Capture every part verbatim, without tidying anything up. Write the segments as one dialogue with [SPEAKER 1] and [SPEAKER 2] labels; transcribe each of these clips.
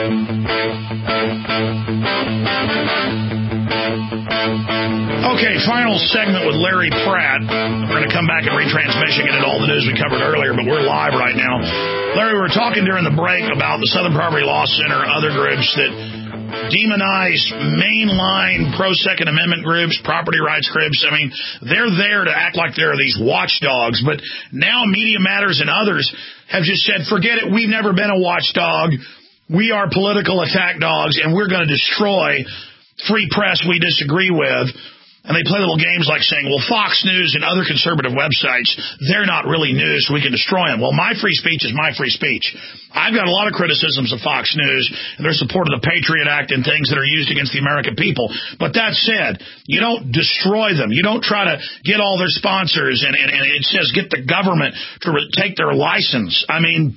[SPEAKER 1] Okay, final segment with Larry Pratt. We're going to come back and retransmission and get all the news we covered earlier, but we're live right now. Larry, we were talking during the break about the Southern Poverty Law Center, other groups that demonize mainline pro-Second Amendment groups, property rights groups. I mean, they're there to act like there are these watchdogs, but now Media Matters and others have just said, forget it, we've never been a watchdog. We are political attack dogs, and we're going to destroy free press we disagree with. And they play little games like saying, well, Fox News and other conservative websites, they're not really news, so we can destroy them. Well, my free speech is my free speech. I've got a lot of criticisms of Fox News and their support of the Patriot Act and things that are used against the American people. But that said, you don't destroy them. You don't try to get all their sponsors, and, and, and it says get the government to re- take their license. I mean,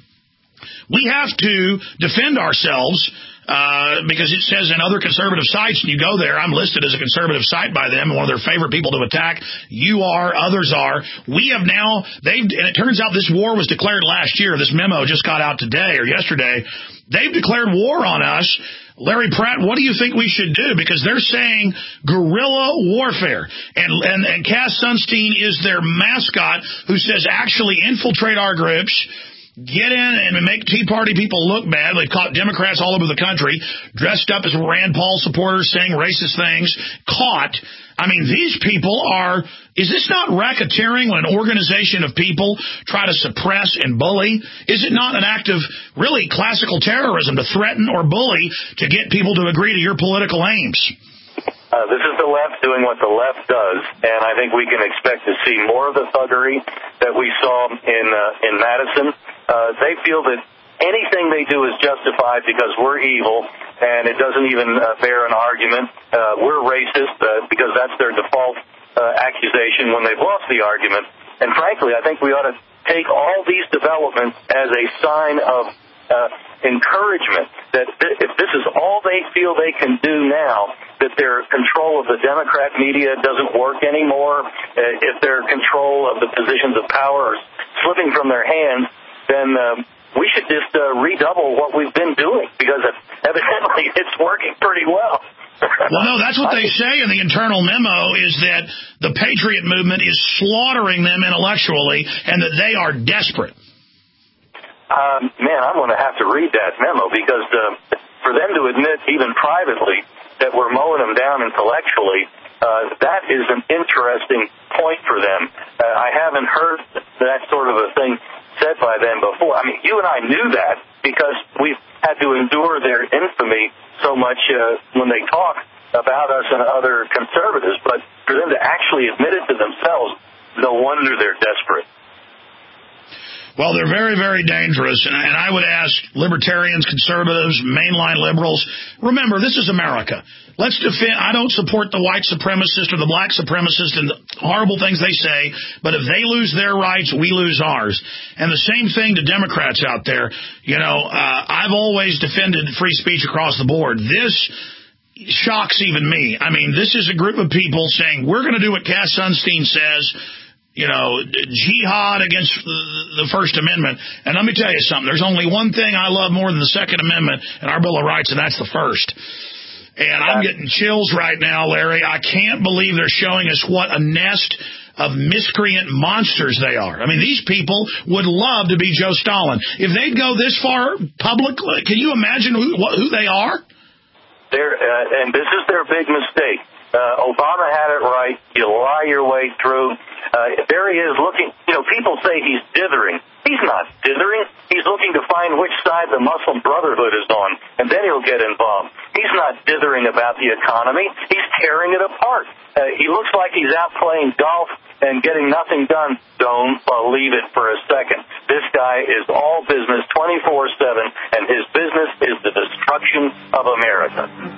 [SPEAKER 1] we have to defend ourselves. Uh, because it says in other conservative sites, and you go there, I'm listed as a conservative site by them, and one of their favorite people to attack. You are, others are. We have now, they've, and it turns out this war was declared last year. This memo just got out today or yesterday. They've declared war on us. Larry Pratt, what do you think we should do? Because they're saying guerrilla warfare. And, and, and Cass Sunstein is their mascot who says actually infiltrate our groups. Get in and make Tea Party people look bad. They've caught Democrats all over the country dressed up as Rand Paul supporters saying racist things. Caught. I mean, these people are, is this not racketeering when an organization of people try to suppress and bully? Is it not an act of really classical terrorism to threaten or bully to get people to agree to your political aims?
[SPEAKER 2] Uh, this is the left doing what the left does, and I think we can expect to see more of the thuggery that we saw in uh, in Madison. Uh, they feel that anything they do is justified because we're evil, and it doesn't even uh, bear an argument. Uh, we're racist uh, because that's their default uh, accusation when they've lost the argument. And frankly, I think we ought to take all these developments as a sign of uh, encouragement that th- if this is all they feel they can do now, that their control of the Democrat media doesn't work anymore, uh, if their control of the positions of power is slipping from their hands, then um, we should just uh, redouble what we've been doing, because evidently it's working pretty well.
[SPEAKER 1] Well, no, that's what they say in the internal memo, is that the Patriot movement is slaughtering them intellectually and that they are desperate.
[SPEAKER 2] Um, man, I'm going to have to read that memo, because uh, for them to admit even privately that we're mowing them down intellectually, uh, that is an interesting point for them. Uh, I haven't heard that sort of a thing said by them before. I mean, you and I knew that because we've had to endure their infamy so much uh, when they talk about us and other conservatives. But for them to actually admit it to themselves, no wonder they're desperate.
[SPEAKER 1] Well, they're very, very dangerous, and, and I would ask libertarians, conservatives, mainline liberals, remember, this is America. Let's defend, I don't support the white supremacist or the black supremacist and the horrible things they say, but if they lose their rights, we lose ours. And the same thing to Democrats out there. You know, uh, I've always defended free speech across the board. This shocks even me. I mean, this is a group of people saying, we're going to do what Cass Sunstein says, you know, jihad against the First Amendment. And let me tell you something. There's only one thing I love more than the Second Amendment and our Bill of Rights, and that's the First. And I'm getting chills right now, Larry. I can't believe they're showing us what a nest of miscreant monsters they are. I mean, these people would love to be Joe Stalin. If they'd go this far publicly, can you imagine who, who they are?
[SPEAKER 2] They're, uh, and this is their big mistake. Uh, Obama had it right. You lie your way through. Uh, there he is looking, you know, people say he's dithering. He's not dithering. He's looking to find which side the Muslim Brotherhood is on, and then he'll get involved. He's not dithering about the economy. He's tearing it apart. Uh, he looks like he's out playing golf and getting nothing done. Don't believe it for a second. This guy is all business twenty-four seven, and his business is the destruction of America.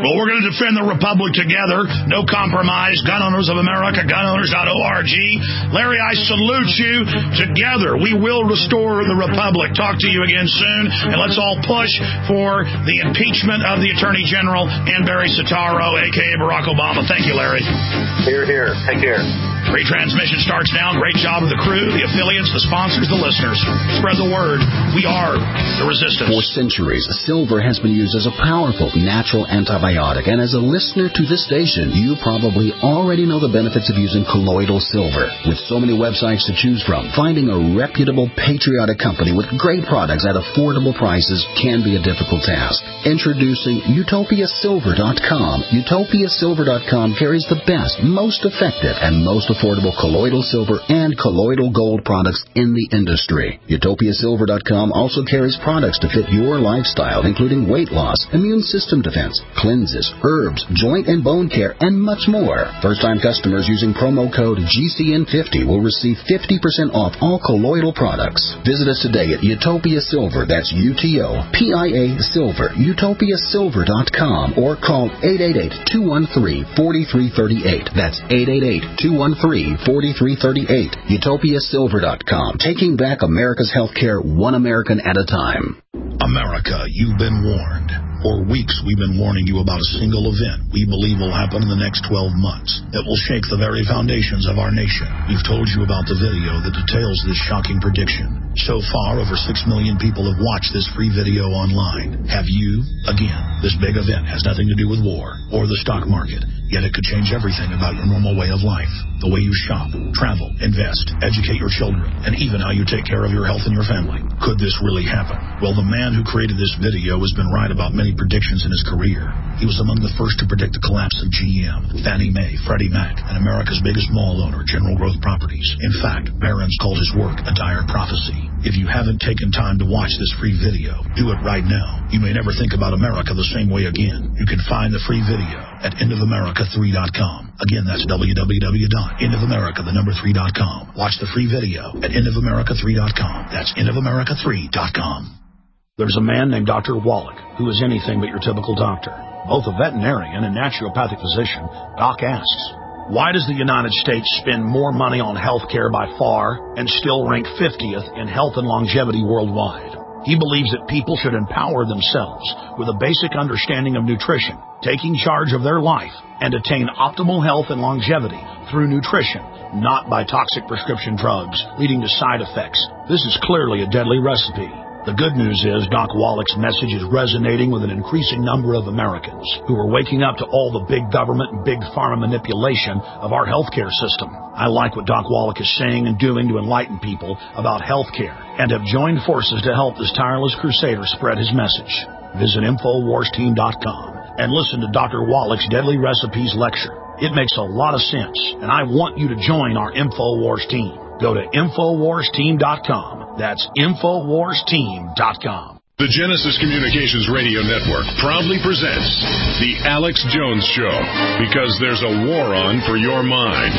[SPEAKER 1] Well, we're going to defend the Republic together. No compromise. Gun Owners of America, gun owners dot org. Larry, I salute you. Together, we will restore the Republic. Talk to you again soon, and let's all push for the impeachment of the Attorney General and Barry Soetoro, a k a. Barack Obama. Thank you, Larry.
[SPEAKER 2] Here, here. Take care.
[SPEAKER 1] Retransmission starts now. Great job of the crew, the affiliates, the sponsors, the listeners. Spread the word. We are the resistance.
[SPEAKER 3] For centuries, silver has been used as a powerful natural antibiotic. And as a listener to this station, you probably already know the benefits of using colloidal silver. With so many websites to choose from, finding a reputable, patriotic company with great products at affordable prices can be a difficult task. Introducing Utopia Silver dot com. Utopia Silver dot com carries the best, most effective, and most affordable colloidal silver and colloidal gold products in the industry. Utopia Silver dot com also carries products to fit your lifestyle, including weight loss, immune system defense, cleanses, herbs, joint and bone care, and much more. First-time customers using promo code G C N fifty will receive fifty percent off all colloidal products. Visit us today at Utopia Silver, that's U T O P I A Silver, Utopia Silver dot com, or call eight eight eight, two one three, four three three eight. That's eight eight eight, two one three, four three three eight. Utopia Silver dot com. Taking back America's healthcare one American at a time.
[SPEAKER 1] America, you've been warned. For weeks, we've been warning you about a single event we believe will happen in the next twelve months that will shake the very foundations of our nation. We've told you about the video that details this shocking prediction. So far, over six million people have watched this free video online. Have you? Again, this big event has nothing to do with war or the stock market, yet it could change everything about your normal way of life. The way you shop, travel, invest, educate your children, and even how you take care of your health and your family. Could this really happen? Well, the man who created this video has been right about many predictions in his career. He was among the first to predict the collapse of G M, Fannie Mae, Freddie Mac, and America's biggest mall owner, General Growth Properties. In fact, Barron's called his work a dire prophecy. If you haven't taken time to watch this free video, do it right now. You may never think about America the same way again. You can find the free video at end of america three dot com. Again, that's w w w dot end of america the number three dot com. Watch the free video at end of america three dot com. That's end of america three dot com. There's a man named Doctor Wallach who is anything but your typical doctor. Both a veterinarian and naturopathic physician, Doc asks, why does the United States spend more money on health care by far and still rank fiftieth in health and longevity worldwide? He believes that people should empower themselves with a basic understanding of nutrition, taking charge of their life, and attain optimal health and longevity through nutrition, not by toxic prescription drugs leading to side effects. This is clearly a deadly recipe. The good news is Doc Wallach's message is resonating with an increasing number of Americans who are waking up to all the big government and big pharma manipulation of our healthcare system. I like what Doc Wallach is saying and doing to enlighten people about healthcare and have joined forces to help this tireless crusader spread his message. Visit infowars team dot com and listen to Doctor Wallach's Deadly Recipes lecture. It makes a lot of sense, and I want you to join our InfoWars team. Go to infowars team dot com. That's infowars team dot com.
[SPEAKER 4] The Genesis Communications Radio Network proudly presents The Alex Jones Show, because there's a war on for your mind.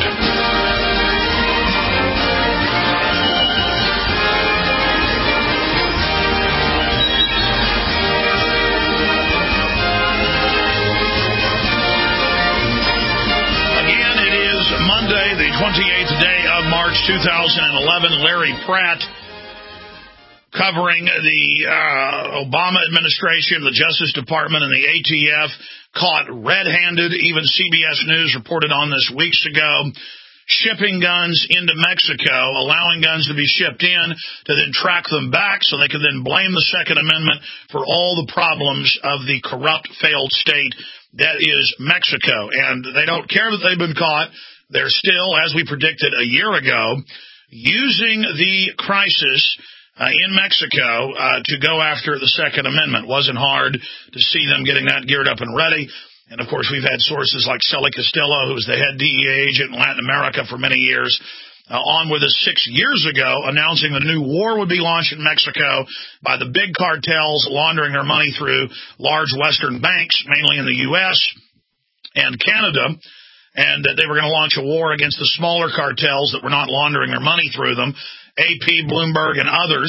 [SPEAKER 1] Again, it is Monday, the twenty-eighth day of March two thousand eleven. Larry Pratt covering the uh, Obama administration, the Justice Department, and the A T F caught red-handed. Even C B S News reported on this weeks ago, shipping guns into Mexico, allowing guns to be shipped in to then track them back so they could then blame the Second Amendment for all the problems of the corrupt, failed state that is Mexico. And they don't care that they've been caught. They're still, as we predicted a year ago, using the crisis Uh, in Mexico uh, to go after the Second Amendment. Wasn't hard to see them getting that geared up and ready. And, of course, we've had sources like Celly Castillo, who was the head D E A agent in Latin America for many years, uh, on with us six years ago, announcing the new war would be launched in Mexico by the big cartels laundering their money through large Western banks, mainly in the U S and Canada, and that they were going to launch a war against the smaller cartels that were not laundering their money through them. A P, Bloomberg, and others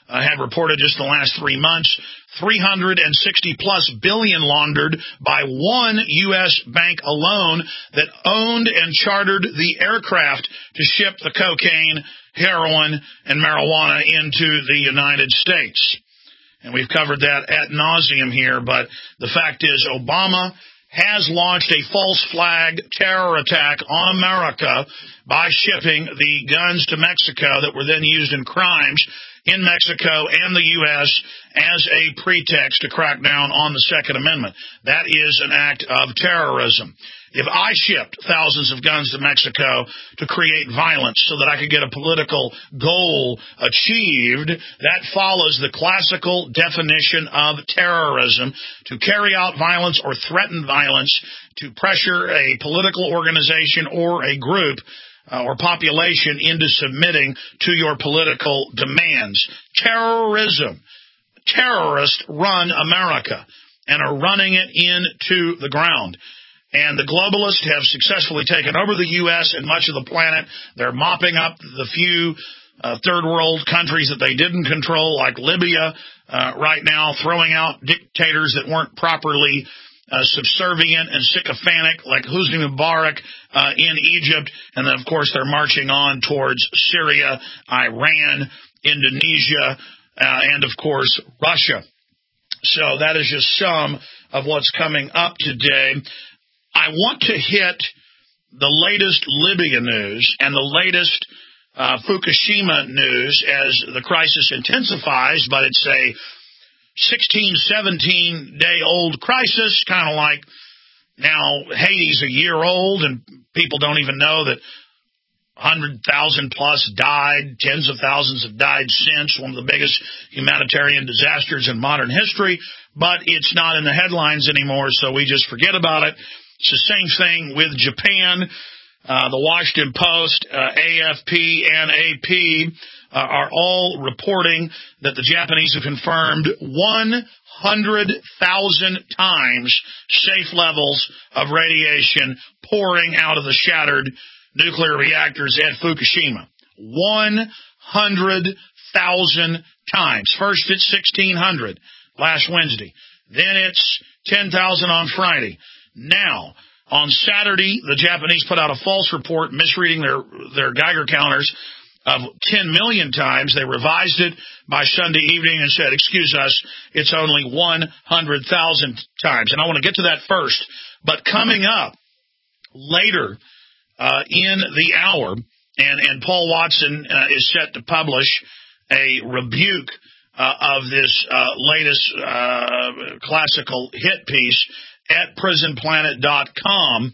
[SPEAKER 1] uh, had reported just in the last three months, three hundred sixty plus billion laundered by one U S bank alone that owned and chartered the aircraft to ship the cocaine, heroin, and marijuana into the United States. And we've covered that ad nauseum here, but the fact is Obama has launched a false flag terror attack on America by shipping the guns to Mexico that were then used in crimes in Mexico and the U S as a pretext to crack down on the Second Amendment. That is an act of terrorism. If I shipped thousands of guns to Mexico to create violence so that I could get a political goal achieved, that follows the classical definition of terrorism, to carry out violence or threaten violence, to pressure a political organization or a group uh, or population into submitting to your political demands. Terrorism. Terrorists run America and are running it into the ground. And the globalists have successfully taken over the U S and much of the planet. They're mopping up the few uh, third world countries that they didn't control, like Libya uh, right now, throwing out dictators that weren't properly uh, subservient and sycophantic, like Hosni Mubarak uh, in Egypt. And then, of course, they're marching on towards Syria, Iran, Indonesia, uh, and, of course, Russia. So that is just some of what's coming up today. I want to hit the latest Libya news and the latest uh, Fukushima news as the crisis intensifies, but it's a sixteen, seventeen-day-old crisis, kind of like now Haiti's a year old, and people don't even know that one hundred thousand plus died, tens of thousands have died since, one of the biggest humanitarian disasters in modern history, but it's not in the headlines anymore, so we just forget about it. It's the same thing with Japan. Uh, the Washington Post, uh, A F P, and A P uh, are all reporting that the Japanese have confirmed one hundred thousand times safe levels of radiation pouring out of the shattered nuclear reactors at Fukushima. one hundred thousand times. First it's sixteen hundred last Wednesday. Then it's ten thousand on Friday. Now, on Saturday, the Japanese put out a false report misreading their, their Geiger counters of ten million times. They revised it by Sunday evening and said, excuse us, it's only one hundred thousand times. And I want to get to that first. But coming up later uh, in the hour, and, and Paul Watson uh, is set to publish a rebuke uh, of this uh, latest uh, classical hit piece at prison planet dot com.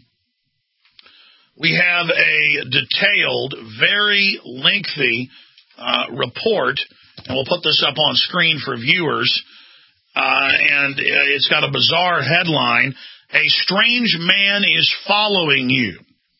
[SPEAKER 1] We have a detailed, very lengthy uh, report, and we'll put this up on screen for viewers, uh, and it's got a bizarre headline, "A strange man is following you."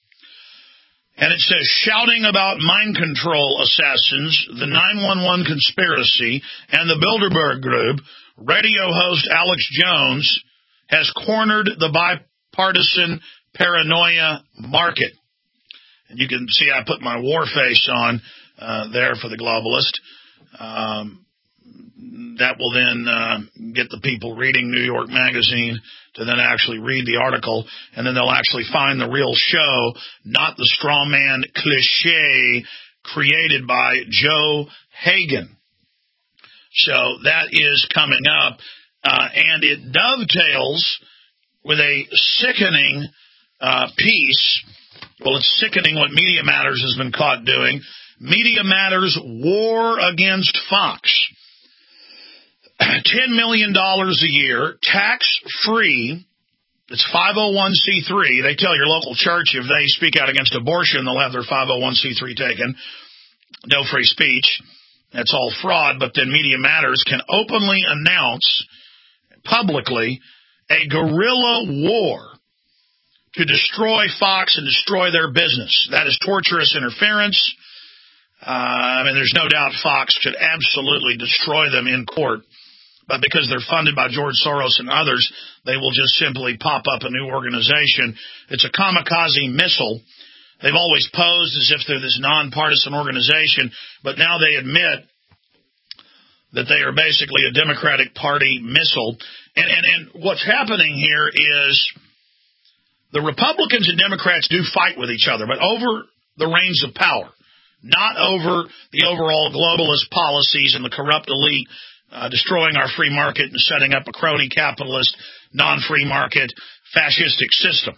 [SPEAKER 1] And it says, shouting about mind control assassins, the nine one one conspiracy, and the Bilderberg Group, radio host Alex Jones has cornered the bipartisan paranoia market. And you can see I put my war face on uh, there for the globalist. Um, that will then uh, get the people reading New York Magazine to then actually read the article, and then they'll actually find the real show, not the straw man cliche created by Joe Hagan. So that is coming up. Uh, and it dovetails with a sickening uh, piece. Well, it's sickening what Media Matters has been caught doing. Media Matters war against Fox. ten million dollars a year, tax-free. It's five oh one c three. They tell your local church if they speak out against abortion, they'll have their five oh one c three taken. No free speech. That's all fraud. But then Media Matters can openly announce publicly a guerrilla war to destroy Fox and destroy their business. That is torturous interference. Uh, I mean, there's no doubt Fox should absolutely destroy them in court. But because they're funded by George Soros and others, they will just simply pop up a new organization. It's a kamikaze missile. They've always posed as if they're this nonpartisan organization, but now they admit that they are basically a Democratic Party missile. And, and, and what's happening here is the Republicans and Democrats do fight with each other, but over the reins of power, not over the overall globalist policies and the corrupt elite uh, destroying our free market and setting up a crony capitalist, non-free market, fascistic system.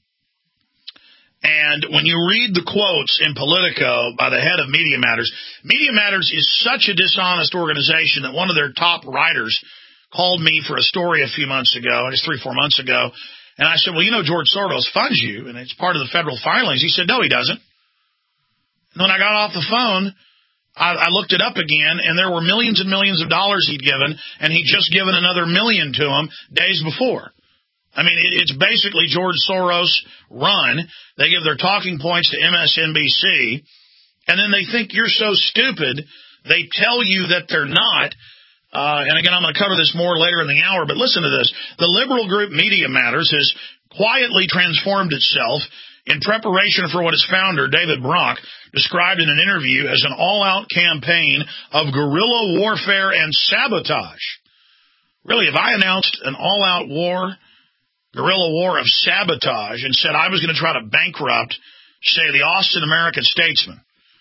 [SPEAKER 1] And when you read the quotes in Politico by the head of Media Matters, Media Matters is such a dishonest organization that one of their top writers called me for a story a few months ago, just three, four months ago, and I said, well, you know, George Soros funds you, and it's part of the federal filings. He said, no, he doesn't. And when I got off the phone, I, I looked it up again, and there were millions and millions of dollars he'd given, and he'd just given another million to him days before. I mean, it, it's basically George Soros run. They give their talking points to M S N B C, and then they think you're so stupid, they tell you that they're not. Uh, and again, I'm going to cover this more later in the hour, but listen to this. The liberal group Media Matters has quietly transformed itself in preparation for what its founder, David Brock, described in an interview as an all-out campaign of guerrilla warfare and sabotage. Really, if I announced an all-out war, guerrilla war of sabotage, and said I was going to try to bankrupt, say, the Austin American-Statesman,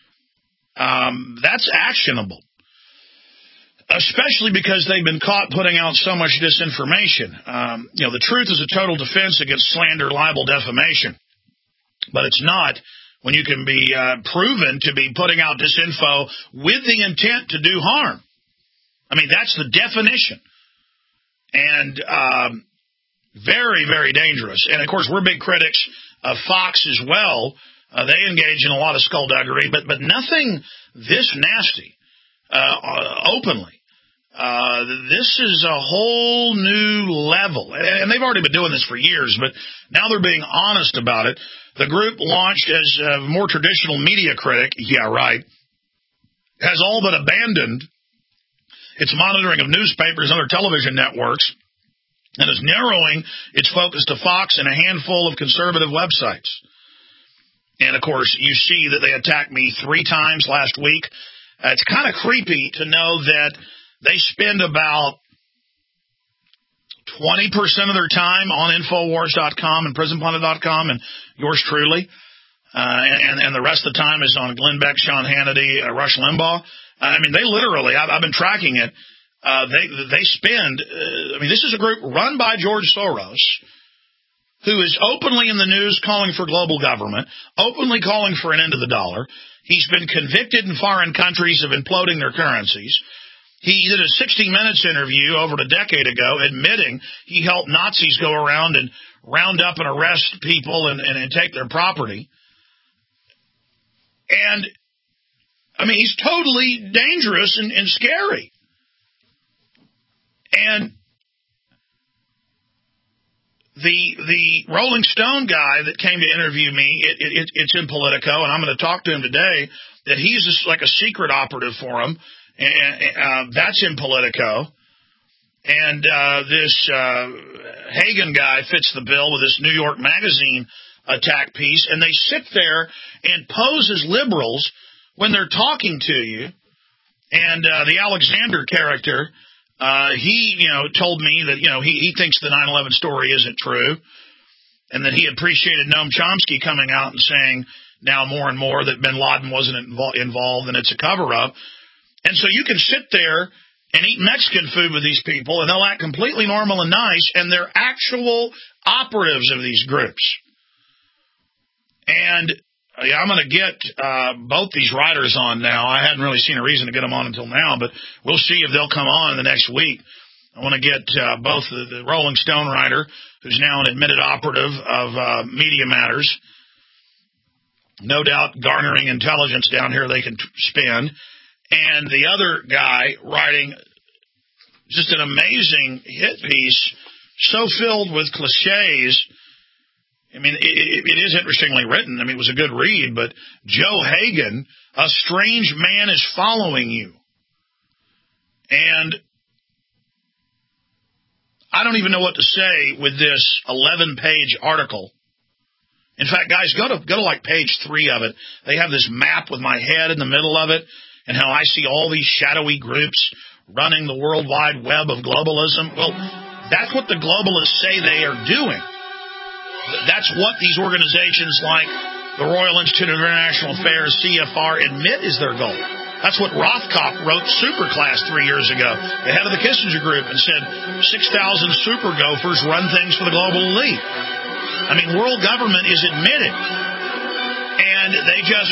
[SPEAKER 1] um, that's actionable. Especially because they've been caught putting out so much disinformation. Um, you know, the truth is a total defense against slander, libel, defamation. But it's not when you can be uh, proven to be putting out disinfo with the intent to do harm. I mean, that's the definition. And um, very, very dangerous. And, of course, we're big critics of Fox as well. Uh, they engage in a lot of skullduggery, but, but nothing this nasty. Uh, openly. Uh, this is a whole new level. And they've already been doing this for years, but now they're being honest about it. The group launched as a more traditional media critic, yeah, right, has all but abandoned its monitoring of newspapers and other television networks and is narrowing its focus to Fox and a handful of conservative websites. And, of course, you see that they attacked me three times last week. Uh, it's kind of creepy to know that they spend about twenty percent of their time on Infowars dot com and Prison Planet dot com and yours truly. Uh, and, and the rest of the time is on Glenn Beck, Sean Hannity, uh, Rush Limbaugh. I mean, they literally, I've, I've been tracking it, uh, they they spend, uh, I mean, this is a group run by George Soros, who is openly in the news calling for global government, openly calling for an end to the dollar. He's been convicted in foreign countries of imploding their currencies. He did a sixty minutes interview over a decade ago admitting he helped Nazis go around and round up and arrest people and, and, and take their property. And, I mean, he's totally dangerous and, and scary. And The the Rolling Stone guy that came to interview me, it, it, it's in Politico, and I'm going to talk to him today, that he's just like a secret operative for him, and uh, that's in Politico. And uh, this uh, Hagen guy fits the bill with this New York Magazine attack piece, and they sit there and pose as liberals when they're talking to you. And uh, the Alexander character, Uh, he, you know, told me that, you know, he, he thinks the nine eleven story isn't true, and that he appreciated Noam Chomsky coming out and saying now more and more that bin Laden wasn't invo- involved and it's a cover-up. And so you can sit there and eat Mexican food with these people, and they'll act completely normal and nice, and they're actual operatives of these groups. And yeah, I'm going to get uh, both these writers on now. I hadn't really seen a reason to get them on until now, but we'll see if they'll come on in the next week. I want to get uh, both the, the Rolling Stone writer, who's now an admitted operative of uh, Media Matters, no doubt garnering intelligence down here they can t- spend, and the other guy writing just an amazing hit piece, so filled with cliches. I mean, it, it is interestingly written. I mean, it was a good read, but Joe Hagen, a strange man is following you. And I don't even know what to say with this eleven-page article. In fact, guys, go to go to like page three of it. They have this map with my head in the middle of it and how I see all these shadowy groups running the World Wide Web of globalism. Well, that's what the globalists say they are doing. That's what these organizations like the Royal Institute of International Affairs, C F R, admit is their goal. That's what Rothkopf wrote Superclass three years ago, the head of the Kissinger Group, and said six thousand super gophers run things for the global elite. I mean, world government is admitted, and they just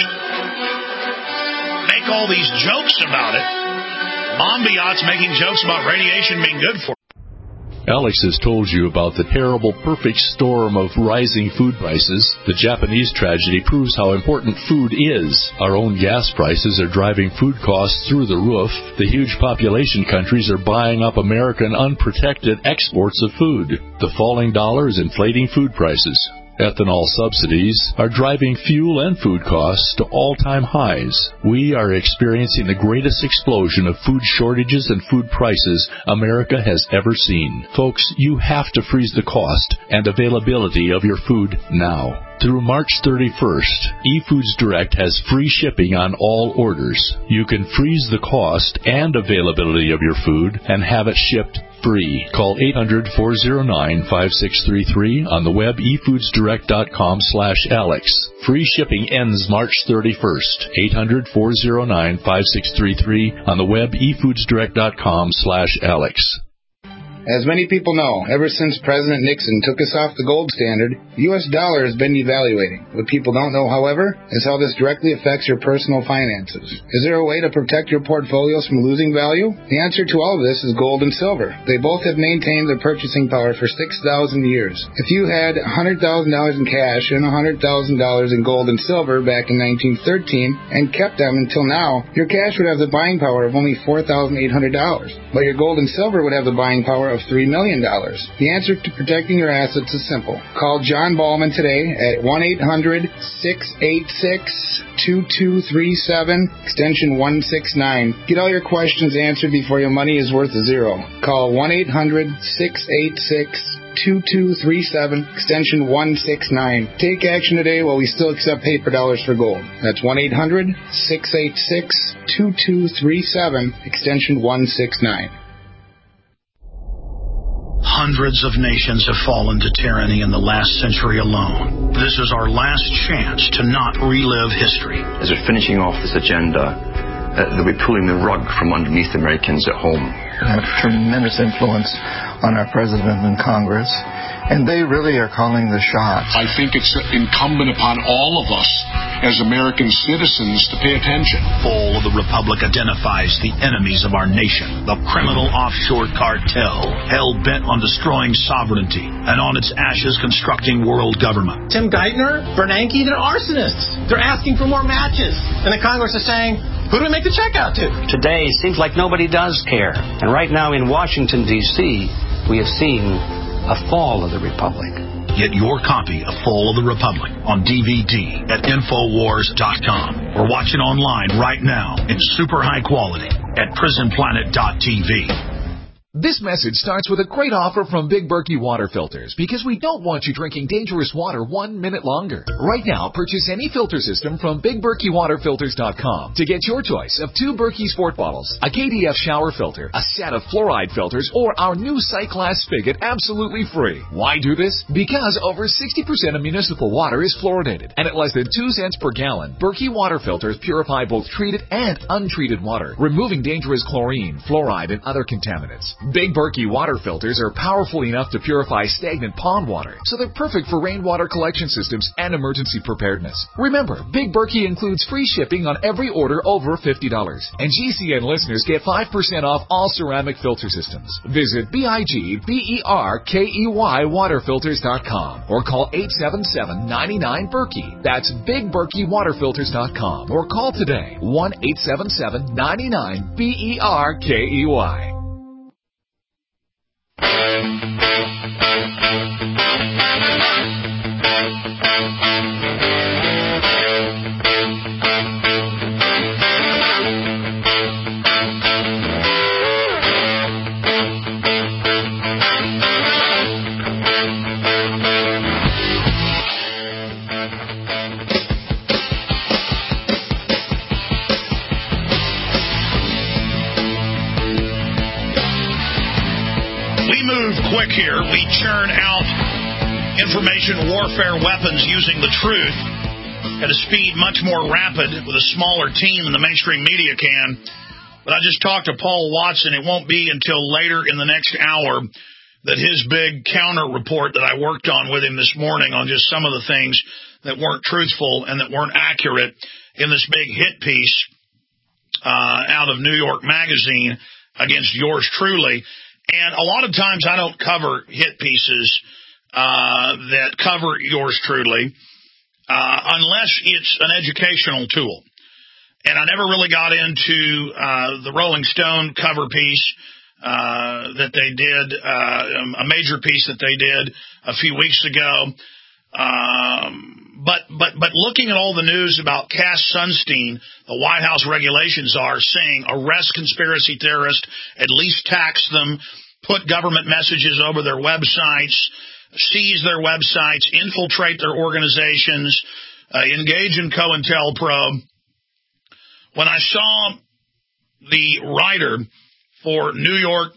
[SPEAKER 1] make all these jokes about it. Mombiot's making jokes about radiation being good for it.
[SPEAKER 5] Alex has told you about the terrible perfect storm of rising food prices. The Japanese tragedy proves how important food is. Our own gas prices are driving food costs through the roof. The huge population countries are buying up American unprotected exports of food. The falling dollar is inflating food prices. Ethanol subsidies are driving fuel and food costs to all-time highs. We are experiencing the greatest explosion of food shortages and food prices America has ever seen. Folks, you have to freeze the cost and availability of your food now. Through March thirty-first, eFoods Direct has free shipping on all orders. You can freeze the cost and availability of your food and have it shipped free. Call eight hundred, four oh nine, five six three three on the web e foods direct dot com slash Alex. Free shipping ends March thirty-first. eight hundred, four oh nine, five six three three on the web e foods direct dot com slash Alex.
[SPEAKER 6] As many people know, ever since President Nixon took us off the gold standard, the U S dollar has been devaluating. What people don't know, however, is how this directly affects your personal finances. Is there a way to protect your portfolios from losing value? The answer to all of this is gold and silver. They both have maintained their purchasing power for six thousand years. If you had one hundred thousand dollars in cash and one hundred thousand dollars in gold and silver back in nineteen thirteen and kept them until now, your cash would have the buying power of only four thousand eight hundred dollars, but your gold and silver would have the buying power of three million dollars. The answer to protecting your assets is simple. Call John Ballman today at one eight hundred, six eight six, two two three seven, extension one six nine. Get all your questions answered before your money is worth a zero. Call one eight hundred, six eight six, two two three seven, extension one six nine. Take action today while we still accept paper dollars for gold. That's one eight hundred, six eight six, two two three seven, extension one six nine.
[SPEAKER 1] Hundreds of nations have fallen to tyranny in the last century alone. This is our last chance to not relive history.
[SPEAKER 7] As we're finishing off this agenda, uh, they'll be pulling the rug from underneath Americans at home.
[SPEAKER 8] They have tremendous influence on our president and Congress, and they really are calling the shots.
[SPEAKER 9] I think it's incumbent upon all of us as American citizens to pay attention.
[SPEAKER 1] Fall of the Republic identifies the enemies of our nation, the criminal offshore cartel, hell-bent on destroying sovereignty, and on its ashes constructing world government.
[SPEAKER 10] Tim Geithner, Bernanke, they're arsonists. They're asking for more matches. And the Congress is saying, who do we make the check out to?
[SPEAKER 11] Today, seems like nobody does care. And right now in Washington, D C, we have seen a fall of the Republic.
[SPEAKER 1] Get your copy of Fall of the Republic on D V D at Infowars dot com or watch it online right now in super high quality at Prison Planet dot T V.
[SPEAKER 12] This message starts with a great offer from Big Berkey Water Filters, because we don't want you drinking dangerous water one minute longer. Right now, purchase any filter system from Big Berkey Water Filters dot com to get your choice of two Berkey Sport bottles, a K D F shower filter, a set of fluoride filters, or our new Cyclass spigot absolutely free. Why do this? Because over sixty percent of municipal water is fluoridated, and at less than two cents per gallon, Berkey Water Filters purify both treated and untreated water, removing dangerous chlorine, fluoride, and other contaminants. Big Berkey water filters are powerful enough to purify stagnant pond water, so they're perfect for rainwater collection systems and emergency preparedness. Remember, Big Berkey includes free shipping on every order over fifty dollars, and G C N listeners get five percent off all ceramic filter systems. Visit B I G B E R K E Y water filters dot com or call eight seven seven, nine nine, Berkey. That's Big Berkey water filters dot com or call today one eight seven seven, nine nine, B E R K E Y.
[SPEAKER 1] move quick here. We churn out information warfare weapons using the truth at a speed much more rapid with a smaller team than the mainstream media can. But I just talked to Paul Watson. It won't be until later in the next hour that his big counter report that I worked on with him this morning on just some of the things that weren't truthful and that weren't accurate in this big hit piece uh, out of New York Magazine against yours truly. And a lot of times I don't cover hit pieces uh, that cover yours truly uh, unless it's an educational tool. And I never really got into uh, the Rolling Stone cover piece uh, that they did, uh, a major piece that they did a few weeks ago. Um, but, but, but looking at all the news about Cass Sunstein, the White House regulations are saying arrest conspiracy theorists, at least tax them, put government messages over their websites, seize their websites, infiltrate their organizations, uh, engage in COINTELPRO. When I saw the writer for New York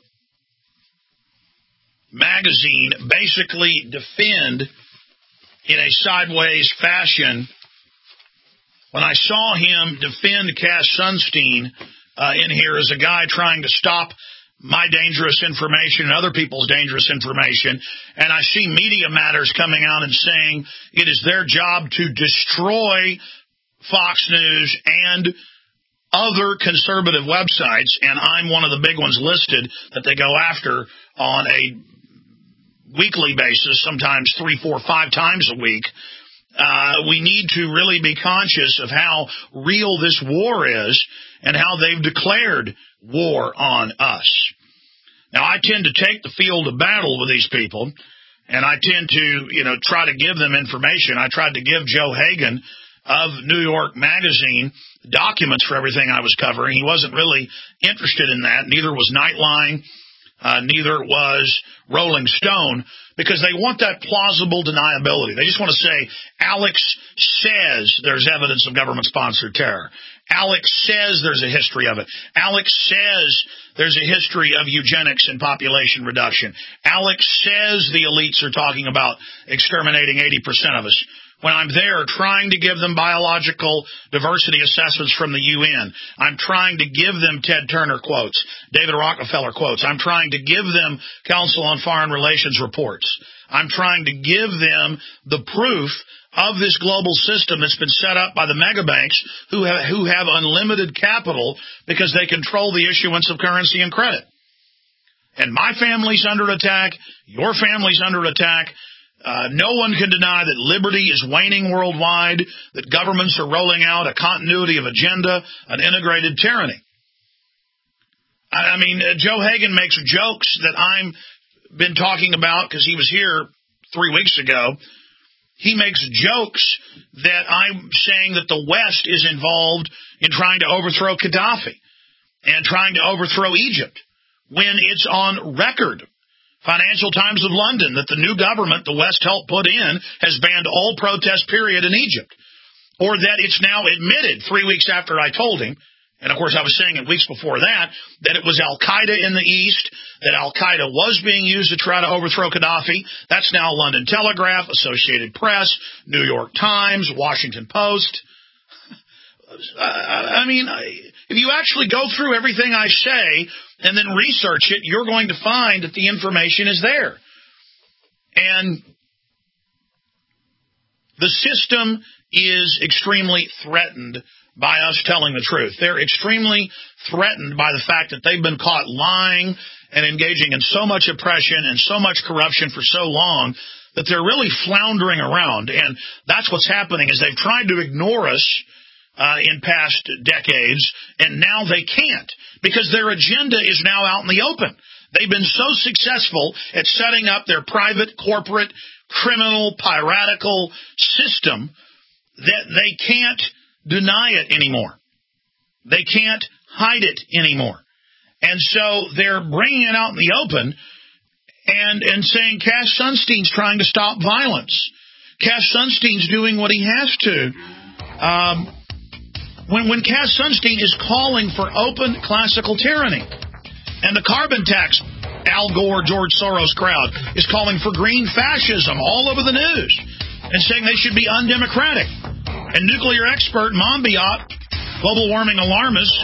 [SPEAKER 1] Magazine basically defend in a sideways fashion, when I saw him defend Cass Sunstein uh, in here as a guy trying to stop my dangerous information and other people's dangerous information, and I see Media Matters coming out and saying it is their job to destroy Fox News and other conservative websites, and I'm one of the big ones listed that they go after on a weekly basis, sometimes three, four, five times a week. Uh, we need to really be conscious of how real this war is and how they've declared war on us. Now, I tend to take the field of battle with these people, and I tend to, you know, try to give them information. I tried to give Joe Hagan of New York Magazine documents for everything I was covering. He wasn't really interested in that. Neither was Nightline. Uh, neither was Rolling Stone, because they want that plausible deniability. They just want to say, Alex says there's evidence of government-sponsored terror. Alex says there's a history of it. Alex says there's a history of eugenics and population reduction. Alex says the elites are talking about exterminating eighty percent of us. When I'm there trying to give them biological diversity assessments from the U N, I'm trying to give them Ted Turner quotes, David Rockefeller quotes. I'm trying to give them Council on Foreign Relations reports. I'm trying to give them the proof of this global system that's been set up by the mega banks who have, who have unlimited capital because they control the issuance of currency and credit. And my family's under attack. Your family's under attack. Uh, no one can deny that liberty is waning worldwide, that governments are rolling out a continuity of agenda, an integrated tyranny. I, I mean, uh, Joe Hagan makes jokes that I'm been talking about because he was here three weeks ago. He makes jokes that I'm saying that the West is involved in trying to overthrow Gaddafi and trying to overthrow Egypt when it's on record. Financial Times of London, that the new government the West helped put in has banned all protest period in Egypt. Or that it's now admitted three weeks after I told him, and of course I was saying it weeks before that, that it was Al-Qaeda in the East, that Al-Qaeda was being used to try to overthrow Gaddafi. That's now London Telegraph, Associated Press, New York Times, Washington Post. I mean, if you actually go through everything I say and then research it, you're going to find that the information is there. And the system is extremely threatened by us telling the truth. They're extremely threatened by the fact that they've been caught lying and engaging in so much oppression and so much corruption for so long that they're really floundering around. And that's what's happening, is they've tried to ignore us Uh, in past decades, and now they can't, because their agenda is now out in the open. They've been so successful at setting up their private, corporate, criminal, piratical system that they can't deny it anymore. They can't hide it anymore. And so they're bringing it out in the open and, and saying Cass Sunstein's trying to stop violence. Cass Sunstein's doing what he has to. Um... When, when Cass Sunstein is calling for open classical tyranny and the carbon tax Al Gore, George Soros crowd is calling for green fascism all over the news and saying they should be undemocratic. And nuclear expert Monbiot, global warming alarmist,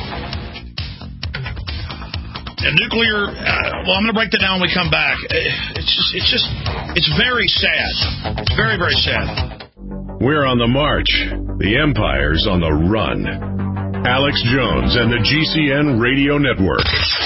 [SPEAKER 1] and nuclear, uh, well, I'm going to break that down when we come back. It's just, it's just, it's very sad. It's very, very sad.
[SPEAKER 4] We're on the march. The empire's on the run. Alex Jones and the G C N Radio Network.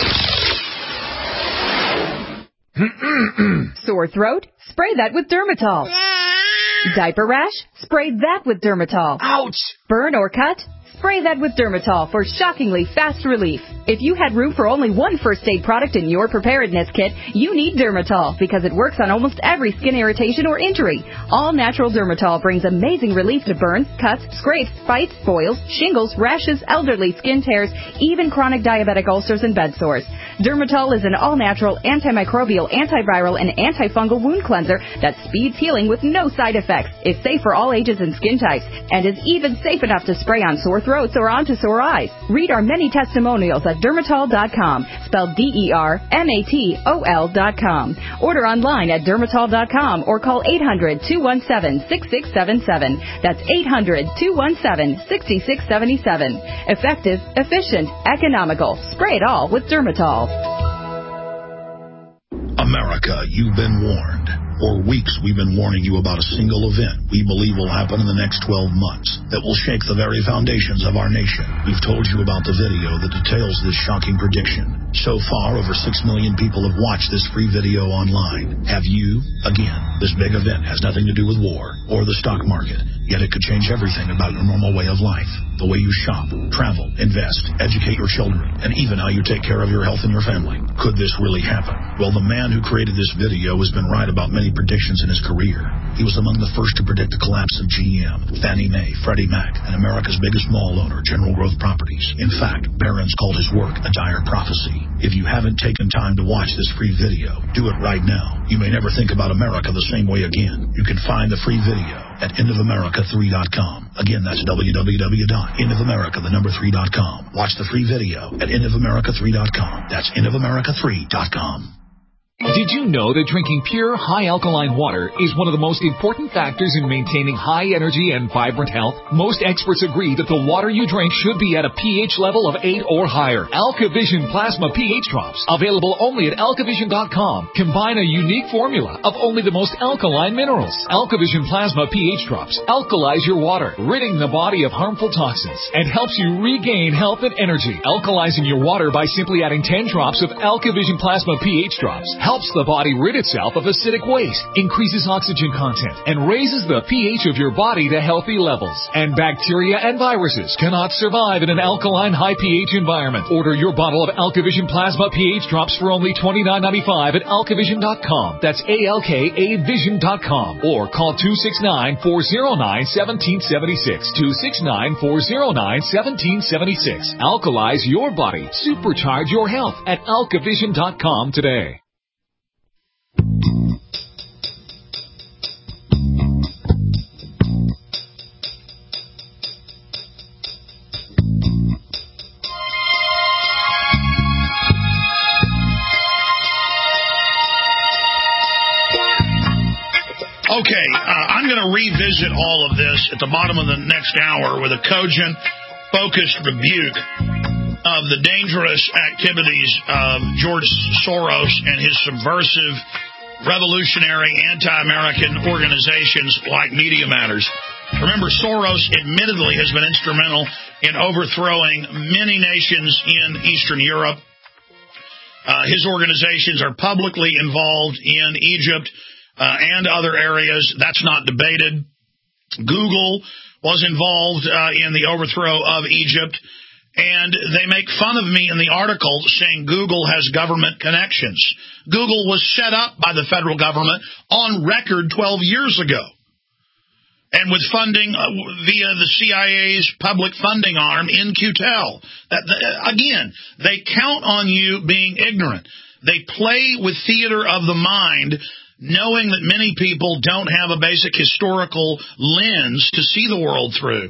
[SPEAKER 13] Sore throat? Spray that with Dermatol. Diaper rash? Spray that with Dermatol.
[SPEAKER 12] Ouch!
[SPEAKER 13] Burn or cut? Spray that with Dermatol for shockingly fast relief. If you had room for only one first aid product in your preparedness kit, you need Dermatol because it works on almost every skin irritation or injury. All natural Dermatol brings amazing relief to burns, cuts, scrapes, bites, boils, shingles, rashes, elderly skin tears, even chronic diabetic ulcers and bed sores. Dermatol is an all-natural, antimicrobial, antiviral, and antifungal wound cleanser that speeds healing with no side effects. It's safe for all ages and skin types and is even safe enough to spray on sore throats or onto sore eyes. Read our many testimonials at dermatol dot com, spelled D E R M A T O L dot com. Order online at dermatol dot com or call eight hundred, two one seven, six six seven seven. That's eight hundred, two one seven, six six seven seven. Effective, efficient, economical. Spray it all with Dermatol.
[SPEAKER 1] America, you've been warned. For weeks, we've been warning you about a single event we believe will happen in the next twelve months that will shake the very foundations of our nation. We've told you about the video that details this shocking prediction. So far, over six million people have watched this free video online. Have you? Again, this big event has nothing to do with war or the stock market, yet it could change everything about your normal way of life. The way you shop, travel, invest, educate your children, and even how you take care of your health and your family. Could this really happen? Well, the man who created this video has been right about many predictions in his career. He was among the first to predict the collapse of G M, Fannie Mae, Freddie Mac, and America's biggest mall owner, General Growth Properties. In fact, Barron's called his work a dire prophecy. If you haven't taken time to watch this free video, do it right now. You may never think about America the same way again. You can find the free video at end of america three dot com. Again, that's w w w dot end of america the number three dot com. Watch the free video at end of america three dot com. That's end of america three dot com.
[SPEAKER 12] Did you know that drinking pure, high-alkaline water is one of the most important factors in maintaining high energy and vibrant health? Most experts agree that the water you drink should be at a pH level of eight or higher. AlkaVision Plasma pH Drops, available only at alkavision dot com, combine a unique formula of only the most alkaline minerals. AlkaVision Plasma pH Drops alkalize your water, ridding the body of harmful toxins, and helps you regain health and energy. Alkalizing your water by simply adding ten drops of AlkaVision Plasma pH Drops helps the body rid itself of acidic waste, increases oxygen content, and raises the pH of your body to healthy levels. And bacteria and viruses cannot survive in an alkaline high pH environment. Order your bottle of AlkaVision Plasma pH Drops for only twenty-nine ninety-five at alkavision dot com. That's A L K A vision dot com. Or call two six nine, four oh nine, one seven seven six. two six nine, four oh nine, one seven seven six. Alkalize your body. Supercharge your health at alkavision dot com today.
[SPEAKER 1] Okay, uh, I'm going to revisit all of this at the bottom of the next hour with a cogent, focused rebuke of the dangerous activities of George Soros and his subversive, revolutionary, anti-American organizations like Media Matters. Remember, Soros admittedly has been instrumental in overthrowing many nations in Eastern Europe. Uh, his organizations are publicly involved in Egypt uh, and other areas. That's not debated. Google was involved uh, in the overthrow of Egypt. And they make fun of me in the article saying Google has government connections. Google was set up by the federal government on record twelve years ago. And with funding uh, via the C I A's public funding arm in Q T E L. That, the, again, they count on you being ignorant. They play with theater of the mind, knowing that many people don't have a basic historical lens to see the world through,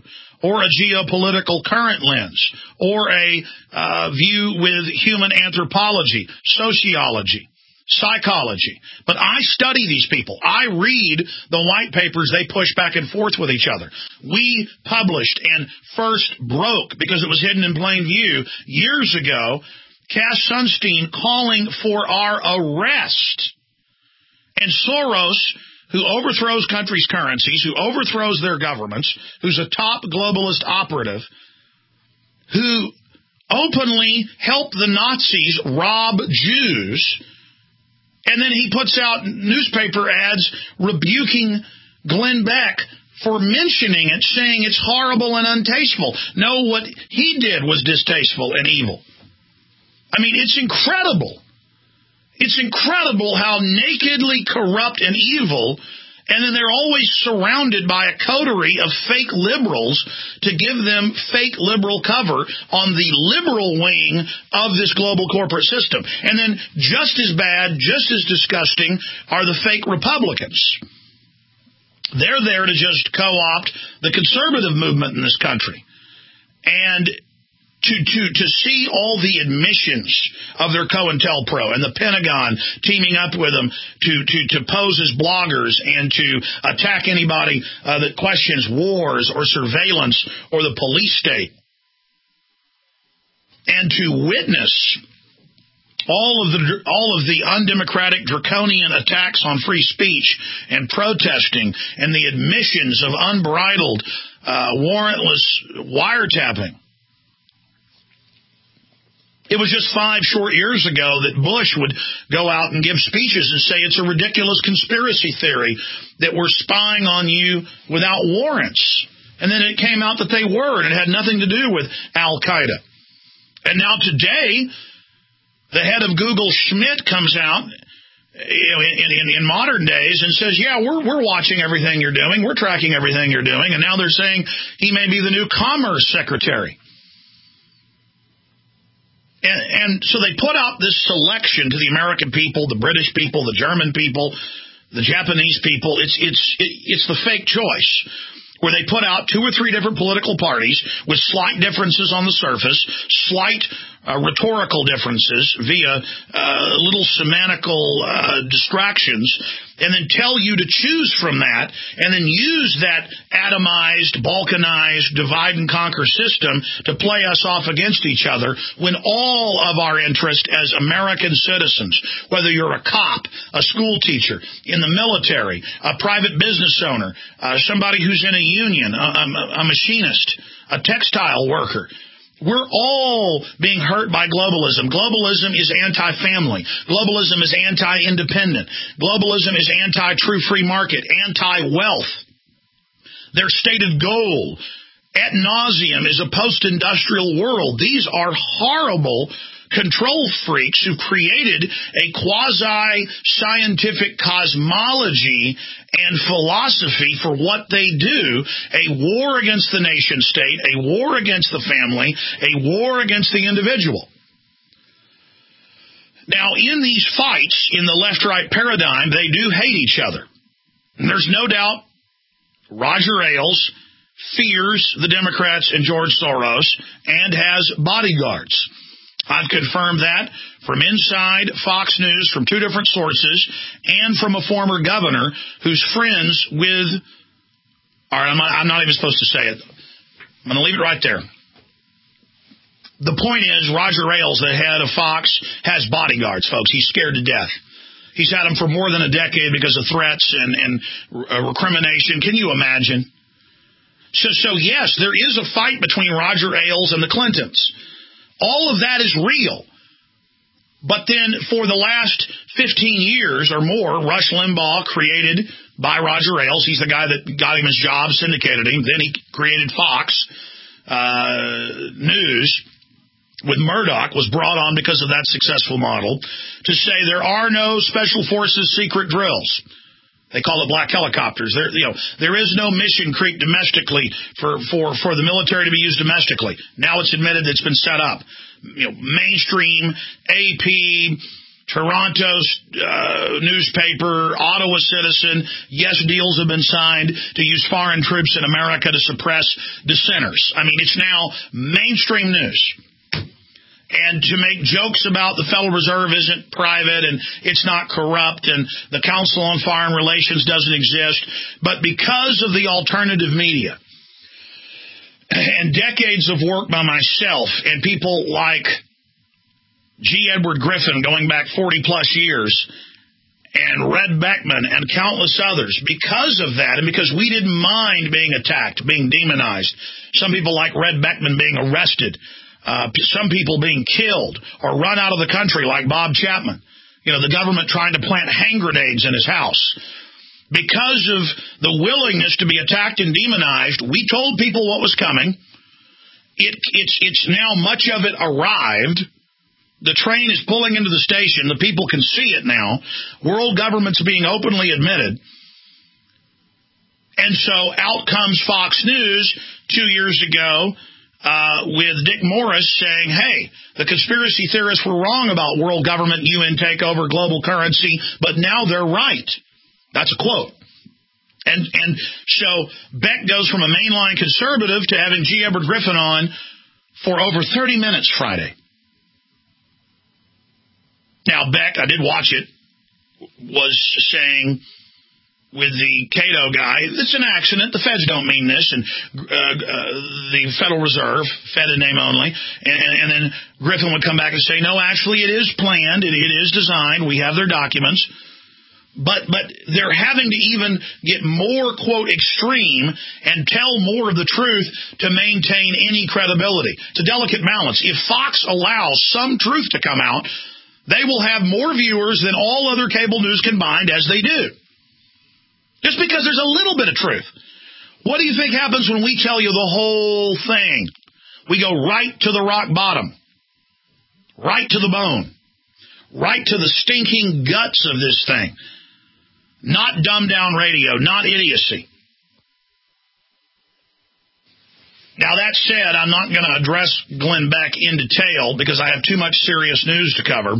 [SPEAKER 1] or a geopolitical current lens, or a uh, view with human anthropology, sociology, psychology. But I study these people. I read the white papers they push back and forth with each other. We published and first broke, because it was hidden in plain view, years ago, Cass Sunstein calling for our arrest. And Soros, who overthrows countries' currencies, who overthrows their governments, who's a top globalist operative, who openly helped the Nazis rob Jews, and then he puts out newspaper ads rebuking Glenn Beck for mentioning it, saying it's horrible and untasteful. No, what he did was distasteful and evil. I mean, it's incredible. It's incredible how nakedly corrupt and evil, and then they're always surrounded by a coterie of fake liberals to give them fake liberal cover on the liberal wing of this global corporate system. And then just as bad, just as disgusting are the fake Republicans. They're there to just co-opt the conservative movement in this country. And To, to, to see all the admissions of their COINTELPRO and the Pentagon teaming up with them to, to, to pose as bloggers and to attack anybody uh, that questions wars or surveillance or the police state, and to witness all of the all of the undemocratic draconian attacks on free speech and protesting and the admissions of unbridled uh, warrantless wiretapping. It was just five short years ago that Bush would go out and give speeches and say it's a ridiculous conspiracy theory that we're spying on you without warrants. And then it came out that they were, and it had nothing to do with Al-Qaeda. And now today, the head of Google, Schmidt, comes out in, in, in modern days and says, yeah, we're, we're watching everything you're doing. We're tracking everything you're doing. And now they're saying he may be the new Commerce Secretary. And, and so they put out this selection to the American people, the British people, the German people, the Japanese people. It's it's it's the fake choice, where they put out two or three different political parties with slight differences on the surface, slight uh, rhetorical differences via uh, little semantical uh, distractions, and then tell you to choose from that, and then use that atomized, balkanized, divide and conquer system to play us off against each other, when all of our interest as American citizens, whether you're a cop, a school teacher, in the military, a private business owner, uh, somebody who's in a union, a, a, a machinist, a textile worker, we're all being hurt by globalism. Globalism is anti-family. Globalism is anti-independent. Globalism is anti-true free market, anti-wealth. Their stated goal ad nauseum is a post-industrial world. These are horrible control freaks who created a quasi-scientific cosmology and philosophy for what they do, a war against the nation state, a war against the family, a war against the individual. Now, in these fights, in the left-right paradigm, they do hate each other. And there's no doubt Roger Ailes fears the Democrats and George Soros and has bodyguards. I've confirmed that from inside Fox News, from two different sources, and from a former governor who's friends with, all right, I'm not, I'm not even supposed to say it. I'm going to leave it right there. The point is, Roger Ailes, the head of Fox, has bodyguards, folks. He's scared to death. He's had them for more than a decade because of threats and, and uh, recrimination. Can you imagine? So, so, yes, there is a fight between Roger Ailes and the Clintons. All of that is real. But then for the last fifteen years or more, Rush Limbaugh, created by Roger Ailes, he's the guy that got him his job, syndicated him, then he created Fox uh, News with Murdoch, was brought on because of that successful model, to say there are no Special Forces secret drills. They call it black helicopters. There, you know, there is no mission creep domestically for, for, for the military to be used domestically. Now it's admitted it's been set up. You know, mainstream, A P, Toronto uh, newspaper, Ottawa Citizen, yes, deals have been signed to use foreign troops in America to suppress dissenters. I mean, it's now mainstream news. And to make jokes about the Federal Reserve isn't private and it's not corrupt and the Council on Foreign Relations doesn't exist, but because of the alternative media and decades of work by myself and people like G. Edward Griffin going back forty plus years, and Red Beckman and countless others, because of that, and because we didn't mind being attacked, being demonized, some people like Red Beckman being arrested, uh, some people being killed or run out of the country like Bob Chapman, you know, the government trying to plant hand grenades in his house. Because of the willingness to be attacked and demonized, we told people what was coming. It, it's, it's now much of it arrived. The train is pulling into the station. The people can see it now. World government's being openly admitted. And so out comes Fox News two years ago uh, with Dick Morris saying, hey, the conspiracy theorists were wrong about world government, U N takeover, global currency, but now they're right. That's a quote. And and so Beck goes from a mainline conservative to having G. Edward Griffin on for over thirty minutes Friday. Now, Beck, I did watch it, was saying with the Cato guy, it's an accident, the feds don't mean this, and uh, uh, the Federal Reserve, Fed in name only, and, and then Griffin would come back and say, no, actually it is planned, it, it is designed, we have their documents, but but they're having to even get more, quote, extreme and tell more of the truth to maintain any credibility. It's a delicate balance. If Fox allows some truth to come out, they will have more viewers than all other cable news combined, as they do. Just because there's a little bit of truth. What do you think happens when we tell you the whole thing? We go right to the rock bottom. Right to the bone. Right to the stinking guts of this thing. Not dumbed down radio, not idiocy. Now, that said, I'm not going to address Glenn Beck in detail because I have too much serious news to cover.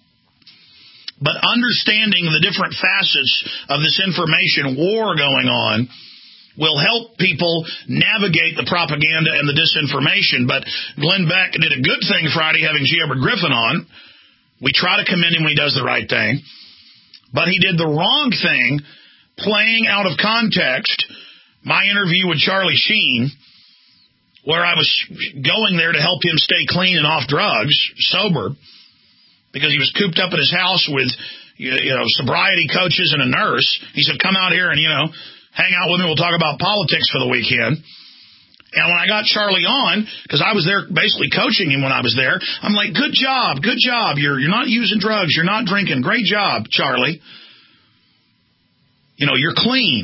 [SPEAKER 1] But understanding the different facets of this information war going on will help people navigate the propaganda and the disinformation. But Glenn Beck did a good thing Friday having G. Edward Griffin on. We try to commend him when he does the right thing. But he did the wrong thing playing out of context my interview with Charlie Sheen, where I was going there to help him stay clean and off drugs, sober, because he was cooped up in his house with, you know, sobriety coaches and a nurse. He said, come out here and, you know, hang out with me. We'll talk about politics for the weekend. And when I got Charlie on, because I was there basically coaching him when I was there, I'm like, good job, good job. You're, you're not using drugs. You're not drinking. Great job, Charlie. You know, you're clean.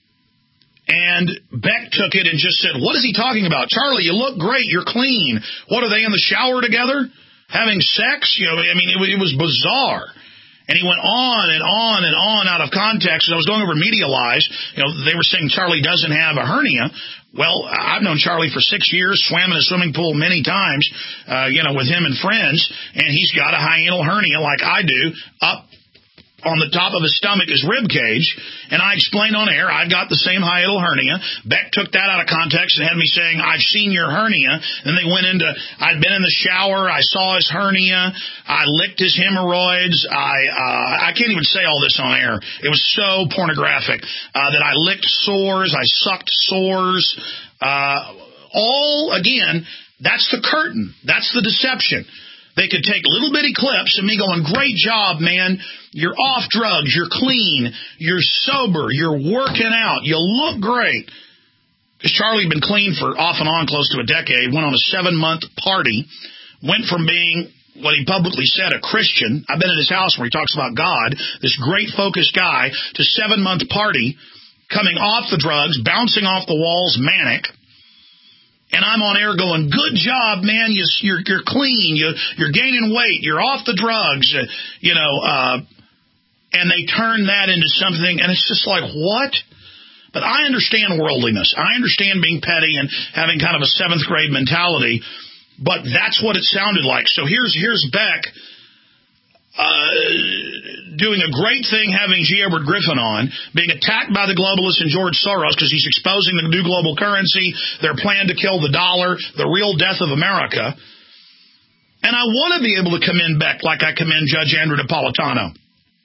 [SPEAKER 1] And Beck took it and just said, what is he talking about? Charlie, you look great. You're clean. What, are they in the shower together? Having sex? You know, I mean, it, it was bizarre. And he went on and on and on out of context. I was going over media lies. You know, they were saying Charlie doesn't have a hernia. Well, I've known Charlie for six years, swam in a swimming pool many times, uh, you know, with him and friends. And he's got a hiatal hernia like I do up on the top of his stomach is rib cage, and I explained on air I've got the same hiatal hernia. Beck took that out of context and had me saying, I've seen your hernia. Then they went into, I'd been in the shower, I saw his hernia, I licked his hemorrhoids, I uh, I can't even say all this on air. It was so pornographic uh, that I licked sores, I sucked sores, uh, all, again, that's the curtain. That's the deception. They could take little bitty clips of me going, great job, man. You're off drugs. You're clean. You're sober. You're working out. You look great. Because Charlie had been clean for off and on close to a decade, went on a seven-month party, went from being what he publicly said, a Christian. I've been at his house where he talks about God, this great focused guy, to seven-month party, coming off the drugs, bouncing off the walls, manic. And I'm on air going, good job, man. You, you're, you're clean. You, you're gaining weight. You're off the drugs. Uh, you know, uh, and they turn that into something, and it's just like, what? But I understand worldliness. I understand being petty and having kind of a seventh grade mentality, but that's what it sounded like. So here's here's Beck uh, doing a great thing having G. Edward Griffin on, being attacked by the globalists and George Soros because he's exposing the new global currency, their plan to kill the dollar, the real death of America. And I want to be able to commend Beck like I commend Judge Andrew Napolitano,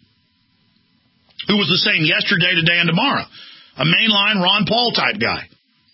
[SPEAKER 1] who was the same yesterday, today, and tomorrow. A mainline Ron Paul type guy.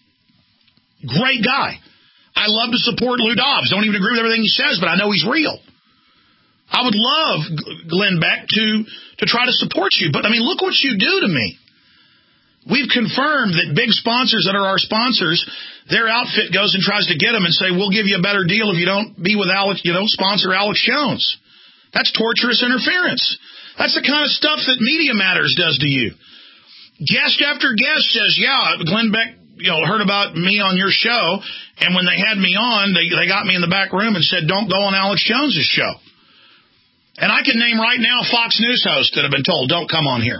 [SPEAKER 1] Great guy. I love to support Lou Dobbs. Don't even agree with everything he says, but I know he's real. I would love, Glenn Beck, to, to try to support you. But, I mean, look what you do to me. We've confirmed that big sponsors that are our sponsors, their outfit goes and tries to get them and say, we'll give you a better deal if you don't be with Alex, you know, sponsor Alex Jones. That's torturous interference. That's the kind of stuff that Media Matters does to you. Guest after guest says, yeah, Glenn Beck, you know, heard about me on your show, and when they had me on, they, they got me in the back room and said, don't go on Alex Jones's show. And I can name right now Fox News hosts that have been told, don't come on here.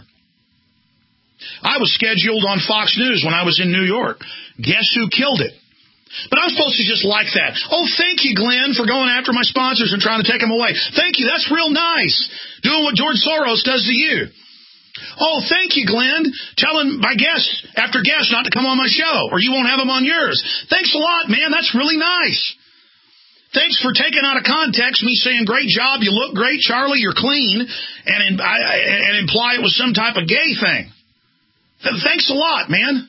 [SPEAKER 1] I was scheduled on Fox News when I was in New York. Guess who killed it? But I'm supposed to just like that. Oh, thank you, Glenn, for going after my sponsors and trying to take them away. Thank you. That's real nice. Doing what George Soros does to you. Oh, thank you, Glenn, telling my guests after guests not to come on my show or you won't have them on yours. Thanks a lot, man. That's really nice. Thanks for taking out of context me saying, great job, you look great, Charlie, you're clean, and, in, I, and imply it was some type of gay thing. Thanks a lot, man.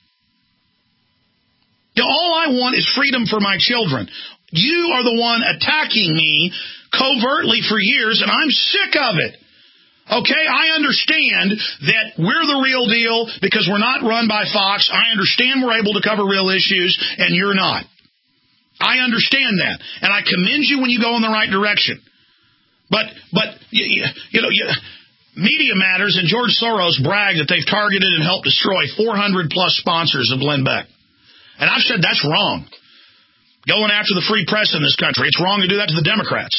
[SPEAKER 1] You know, all I want is freedom for my children. You are the one attacking me covertly for years, and I'm sick of it. Okay, I understand that we're the real deal because we're not run by Fox. I understand we're able to cover real issues, and you're not. I understand that, and I commend you when you go in the right direction. But, but you, you know, you, Media Matters and George Soros brag that they've targeted and helped destroy four hundred plus sponsors of Glenn Beck. And I've said that's wrong. Going after the free press in this country, it's wrong to do that to the Democrats.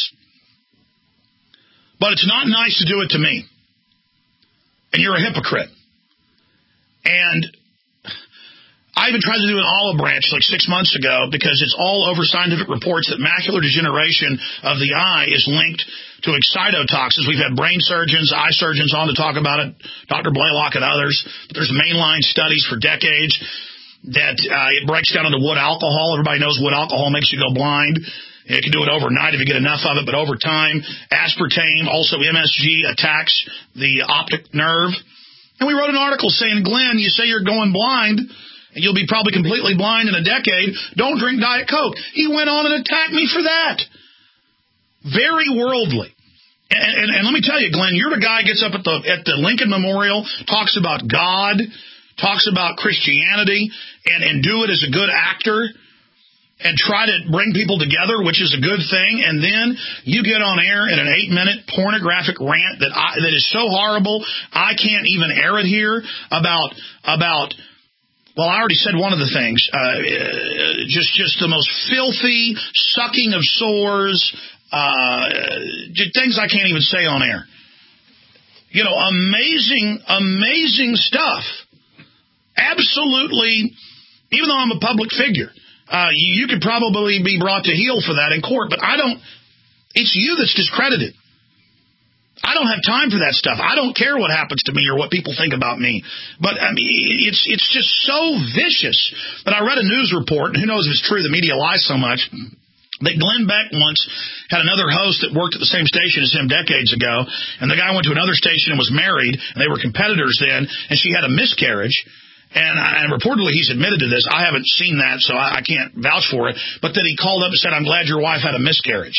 [SPEAKER 1] But it's not nice to do it to me. And you're a hypocrite. And I even tried to do an olive branch like six months ago because it's all over scientific reports that macular degeneration of the eye is linked to excitotoxins. We've had brain surgeons, eye surgeons on to talk about it, Doctor Blaylock and others. But there's mainline studies for decades that uh, it breaks down into wood alcohol. Everybody knows wood alcohol makes you go blind. You can do it overnight if you get enough of it, but over time, aspartame, also M S G, attacks the optic nerve. And we wrote an article saying, Glenn, you say you're going blind, and you'll be probably completely blind in a decade. Don't drink Diet Coke. He went on and attacked me for that. Very worldly. And, and, and let me tell you, Glenn, you're the guy who gets up at the at the Lincoln Memorial, talks about God, talks about Christianity, and, and do it as a good actor, and try to bring people together, which is a good thing, and then you get on air in an eight-minute pornographic rant that I, that is so horrible, I can't even air it here, about, about well, I already said one of the things, uh, just, just the most filthy sucking of sores, uh, things I can't even say on air. You know, amazing, amazing stuff. Absolutely, even though I'm a public figure, Uh, you, you could probably be brought to heel for that in court, but I don't, it's you that's discredited. I don't have time for that stuff. I don't care what happens to me or what people think about me. But, I mean, it's it's just so vicious. But I read a news report, and who knows if it's true, the media lies so much, that Glenn Beck once had another host that worked at the same station as him decades ago, and the guy went to another station and was married, and they were competitors then, and she had a miscarriage. And, and reportedly he's admitted to this. I haven't seen that, so I, I can't vouch for it. But that he called up and said, I'm glad your wife had a miscarriage.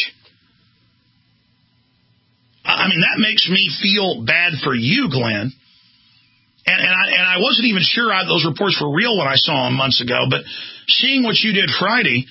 [SPEAKER 1] I mean, that makes me feel bad for you, Glenn. And, and, I, and I wasn't even sure I, those reports were real when I saw them months ago. But seeing what you did Friday,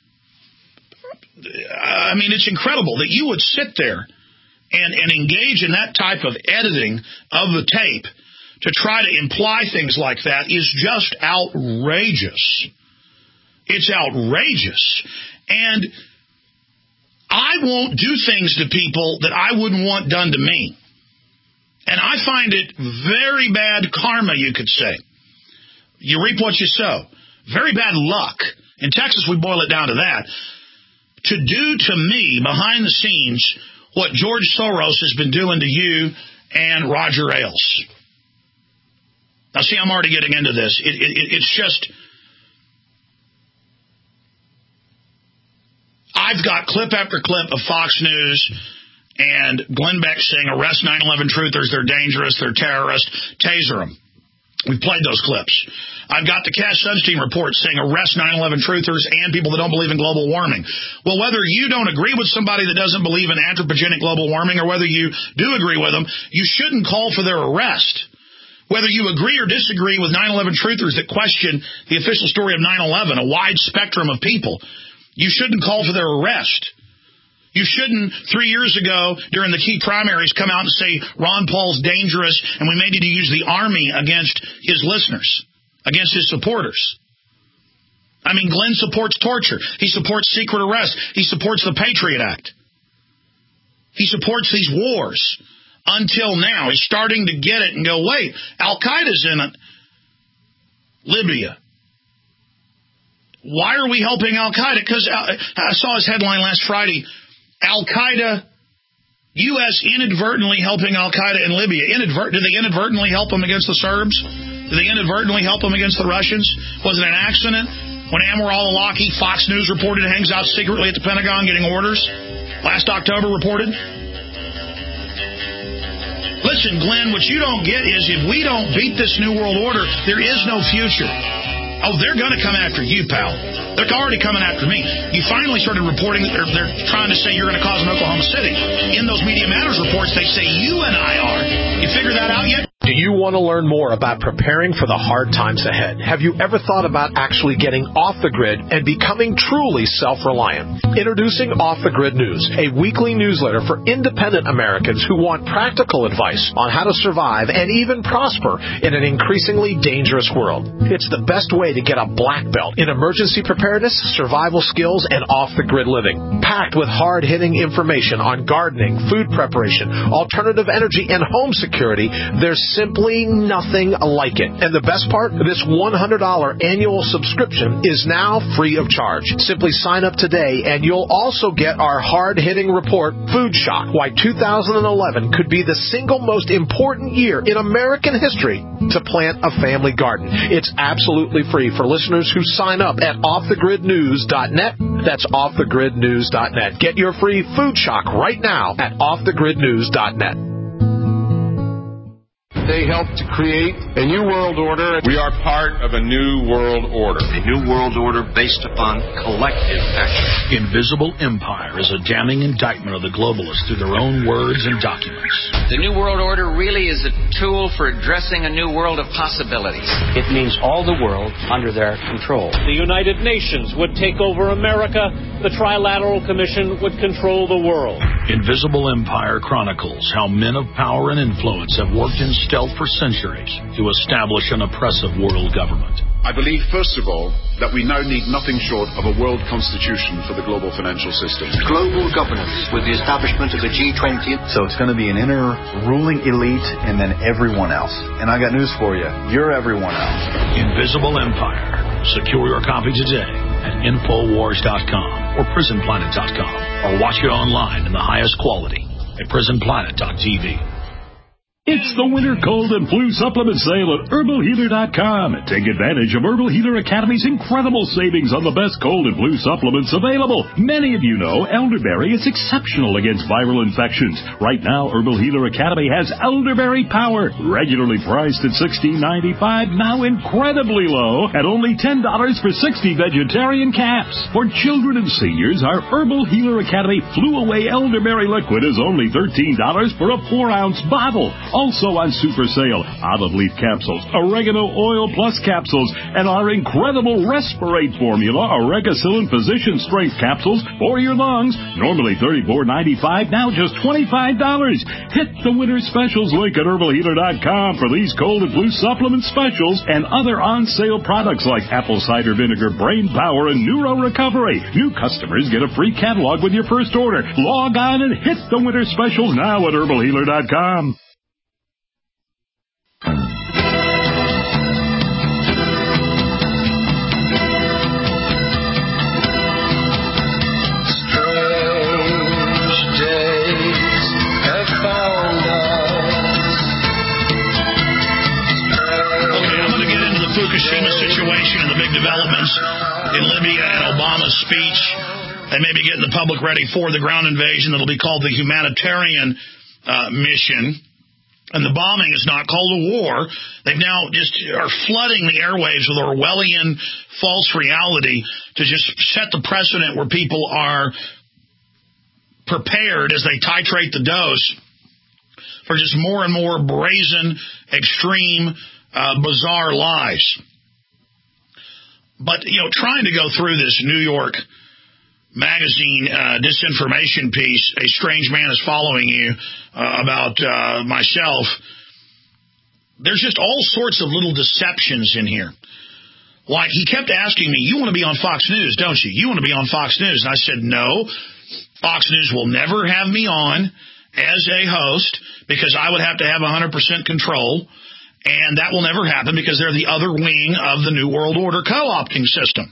[SPEAKER 1] I mean, it's incredible that you would sit there and, and engage in that type of editing of the tape to try to imply things like that is just outrageous. It's outrageous. And I won't do things to people that I wouldn't want done to me. And I find it very bad karma, you could say. You reap what you sow. Very bad luck. In Texas, we boil it down to that. To do to me, behind the scenes, what George Soros has been doing to you and Roger Ailes. Now, see, I'm already getting into this. It, it, it's just, I've got clip after clip of Fox News and Glenn Beck saying, arrest nine eleven truthers, they're dangerous, they're terrorists, taser them. We've played those clips. I've got the Cass Sunstein report saying arrest nine eleven truthers and people that don't believe in global warming. Well, whether you don't agree with somebody that doesn't believe in anthropogenic global warming or whether you do agree with them, you shouldn't call for their arrest. Whether you agree or disagree with nine eleven truthers that question the official story of nine eleven, a wide spectrum of people, you shouldn't call for their arrest. You shouldn't, three years ago, during the key primaries, come out and say Ron Paul's dangerous and we may need to use the army against his listeners, against his supporters. I mean, Glenn supports torture. He supports secret arrest. He supports the Patriot Act. He supports these wars. Until now, he's starting to get it and go, wait, Al-Qaeda's in it. Libya. Why are we helping Al-Qaeda? Because I saw his headline last Friday, Al-Qaeda, U S inadvertently helping Al-Qaeda in Libya. Inadvert- did they inadvertently help them against the Serbs? Did they inadvertently help them against the Russians? Was it an accident? When Anwar al-Awlaki, Fox News reported, hangs out secretly at the Pentagon getting orders? Last October reported? Listen, Glenn, what you don't get is if we don't beat this New World Order, there is no future. Oh, they're going to come after you, pal. They're already coming after me. You finally started reporting that they're, they're trying to say you're going to cause them Oklahoma City. In those Media Matters reports, they say you and I are. You figure that out yet?
[SPEAKER 14] Do you want to learn more about preparing for the hard times ahead? Have you ever thought about actually getting off the grid and becoming truly self-reliant? Introducing Off the Grid News, a weekly newsletter for independent Americans who want practical advice on how to survive and even prosper in an increasingly dangerous world. It's the best way to get a black belt in emergency preparedness, survival skills, and off-the-grid living. Packed with hard-hitting information on gardening, food preparation, alternative energy, and home security, there's simply nothing like it. And the best part, this one hundred dollars annual subscription is now free of charge. Simply sign up today and you'll also get our hard-hitting report, Food Shock, Why two thousand eleven Could Be the Single Most Important Year in American History to Plant a Family Garden. It's absolutely free for listeners who sign up at off the grid news dot net. That's off the grid news dot net. Get your free Food Shock right now at off the grid news dot net.
[SPEAKER 15] They helped to create a new world order. We are part of a new world order.
[SPEAKER 16] A new world order based upon collective action.
[SPEAKER 17] Invisible Empire is a damning indictment of the globalists through their own words and documents.
[SPEAKER 18] The new world order really is a tool for addressing a new world of possibilities.
[SPEAKER 11] It means all the world under their control.
[SPEAKER 19] The United Nations would take over America. The Trilateral Commission would control the world.
[SPEAKER 17] Invisible Empire chronicles how men of power and influence have worked in stealth for centuries to establish an oppressive world government.
[SPEAKER 20] I believe, first of all, that we now need nothing short of a world constitution for the global financial system.
[SPEAKER 16] Global governance with the establishment of the G twenty.
[SPEAKER 21] So it's going to be an inner ruling elite and then everyone else. And I got news for you. You're everyone else.
[SPEAKER 17] Invisible Empire. Secure your copy today at infowars dot com or prison planet dot com or watch it online in the highest quality at prison planet dot t v.
[SPEAKER 22] It's the winter cold and flu supplement sale at herbal healer dot com. Take advantage of Herbal Healer Academy's incredible savings on the best cold and flu supplements available. Many of you know elderberry is exceptional against viral infections. Right now, Herbal Healer Academy has Elderberry Power, regularly priced at sixteen ninety-five, now incredibly low at only ten dollars for sixty vegetarian caps. For children and seniors, our Herbal Healer Academy Flu Away Elderberry Liquid is only thirteen dollars for a four ounce bottle. Also on super sale, olive leaf capsules, oregano oil plus capsules, and our incredible Respirate formula, Oregacillin Physician Strength capsules for your lungs. Normally thirty-four ninety-five, now just twenty-five dollars. Hit the winter specials link at herbal healer dot com for these cold and flu supplement specials and other on-sale products like apple cider vinegar, brain power, and neuro recovery. New customers get a free catalog with your first order. Log on and hit the winter specials now at herbal healer dot com.
[SPEAKER 23] Strange day.
[SPEAKER 1] bombings in Libya and Obama's speech. They may be getting the public ready for the ground invasion that'll be called the humanitarian uh, mission. And the bombing is not called a war. They've now just are flooding the airwaves with Orwellian false reality to just set the precedent where people are prepared as they titrate the dose for just more and more brazen, extreme, uh, bizarre lies. But, you know, trying to go through this New York Magazine uh, disinformation piece, A Strange Man is Following You, uh, about uh, myself, there's just all sorts of little deceptions in here. Like, he kept asking me, you want to be on Fox News, don't you? You want to be on Fox News. And I said, no, Fox News will never have me on as a host because I would have to have one hundred percent control, and that will never happen because they're the other wing of the New World Order co-opting system.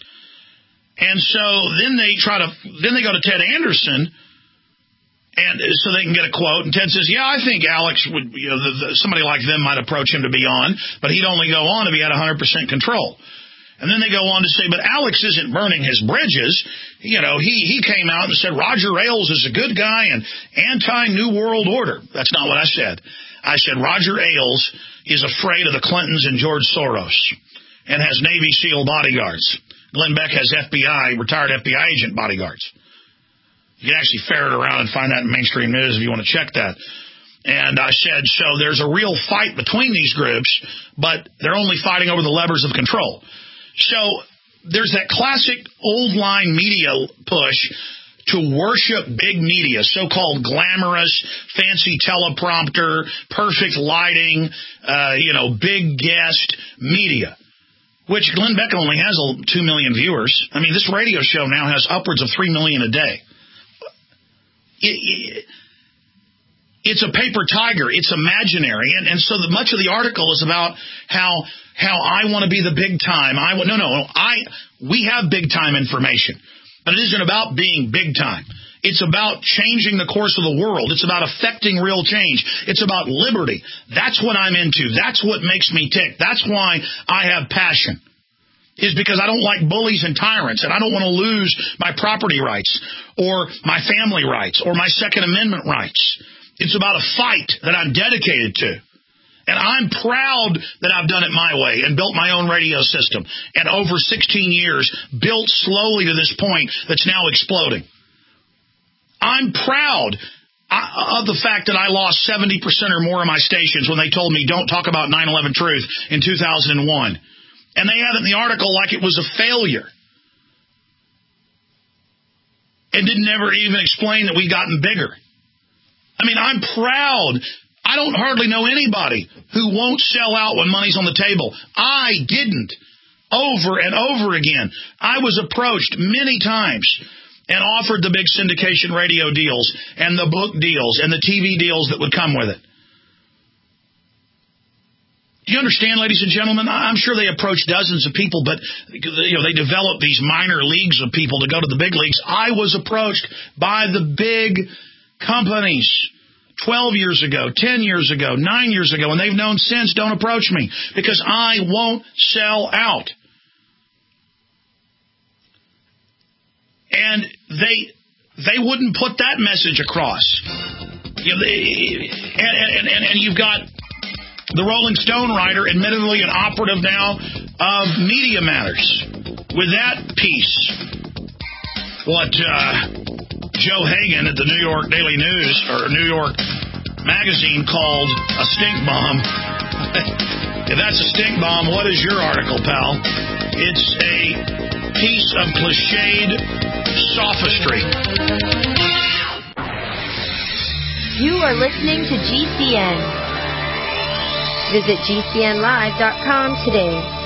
[SPEAKER 1] And so then they try to, then they go to Ted Anderson, and so they can get a quote. And Ted says, yeah, I think Alex would, you know, the, the, somebody like them might approach him to be on, but he'd only go on if he had one hundred percent control. And then they go on to say, but Alex isn't burning his bridges. You know, he, he came out and said Roger Ailes is a good guy and anti-New World Order. That's not what I said. I said Roger Ailes is afraid of the Clintons and George Soros and has Navy SEAL bodyguards. Glenn Beck has F B I, retired F B I agent bodyguards. You can actually ferret around and find that in mainstream news if you want to check that. And I said, so there's a real fight between these groups, but they're only fighting over the levers of control. So there's that classic old line media push to worship big media, so-called glamorous, fancy teleprompter, perfect lighting, uh, you know, big guest media. Which Glenn Beck only has two million viewers. I mean, this radio show now has upwards of three million a day. It, it, it's a paper tiger. It's imaginary. And, and so the, much of the article is about how how I want to be the big time. I No, no, I we have big time information. But it isn't about being big time. It's about changing the course of the world. It's about affecting real change. It's about liberty. That's what I'm into. That's what makes me tick. That's why I have passion. Is because I don't like bullies and tyrants, and I don't want to lose my property rights or my family rights or my Second Amendment rights. It's about a fight that I'm dedicated to. And I'm proud that I've done it my way and built my own radio system. And over sixteen years, built slowly to this point that's now exploding. I'm proud of the fact that I lost seventy percent or more of my stations when they told me don't talk about nine eleven truth in two thousand one. And they had it in the article like it was a failure. And didn't ever even explain that we'd gotten bigger. I mean, I'm proud. I don't hardly know anybody who won't sell out when money's on the table. I didn't. Over and over again. I was approached many times and offered the big syndication radio deals and the book deals and the T V deals that would come with it. Do you understand, ladies and gentlemen? I'm sure they approached dozens of people, but you know they developed these minor leagues of people to go to the big leagues. I was approached by the big companies twelve years ago, ten years ago, nine years ago, and they've known since, don't approach me because I won't sell out. And they they wouldn't put that message across. You know, they, and, and, and, and you've got the Rolling Stone writer, admittedly an operative now of Media Matters. With that piece, what uh, Joe Hagan at the New York Daily News, or New York Magazine, called a stink bomb. If that's a stink bomb, what is your article, pal? It's a piece of cliched sophistry.
[SPEAKER 2] You are listening to G C N. Visit G C N live dot com today.